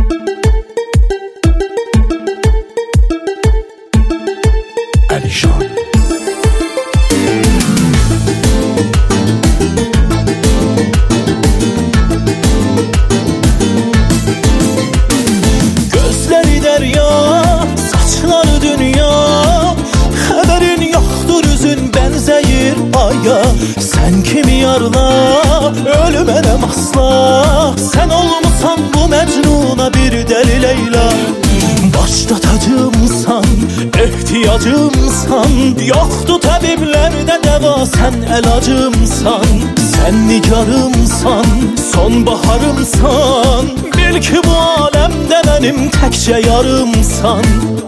Əlişan. Gözləri dərya, saçları dünya, xəbərin yoxdur üzün bənzəyir aya. Sən kimi yarla, ölmərəm asla. Sən olmusan bu Məcnuna bir dəli Leyla. Başda tacımsan, ehtiyacımsan. Yoxdur təbiblərdə dəva, sən əlacımsan. Sən nigarımsan, sonbaharımsan. Bil ki bu aləmdə mənim təkcə yarımsan.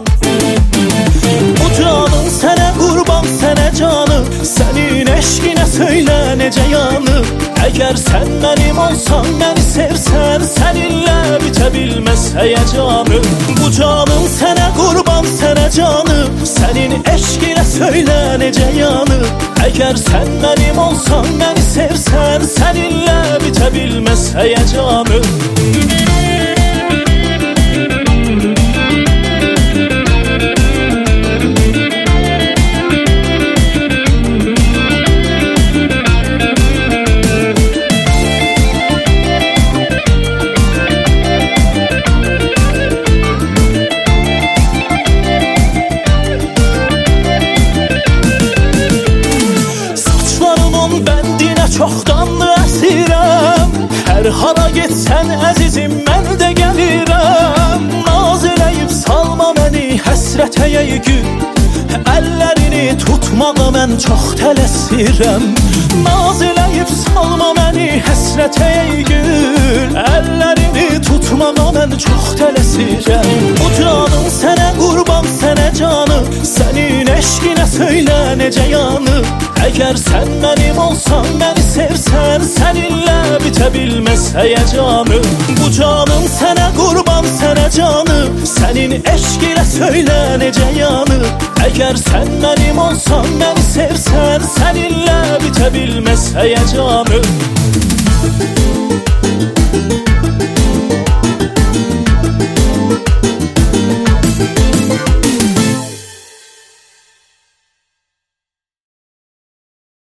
Bu canım sənə qurban, sənə canım. Sənin eşqinə söylə necə yanıb. Əgər sən mənim olsan, məni sevsən, səninlə bitə bilməz həyəcanım. Bu canım sənə qurban, sənə canım. Sənin eşqinə söylə necə yanıb. Əgər sən mənim olsan, məni sevsən, səninlə bitə bilməz həyəcanım. Çoxdanlı əsirəm, hər hara getsən əzizim mən də gəlirəm. Naz eləyib salma məni həsrətəyə gün, əllərini tutmağa mən çox tələsirəm. Naz eləyib salma məni həsrətəyə gün, əllərini tutmağa mən çox tələsirəm. Bu canım sənə qurban, sənə canım. Sənin eşqinə söylə necə yanıb. Əgər sən mənim olsan, məni sevsən, səninlə bitə bilməz həyəcanım. Bu canım sənə qurban, sənə canım. Sənin eşqinə söylə necə yanıb. Əgər sən mənim olsan, məni sevsən, səninlə bitə bilməz həyəcanım.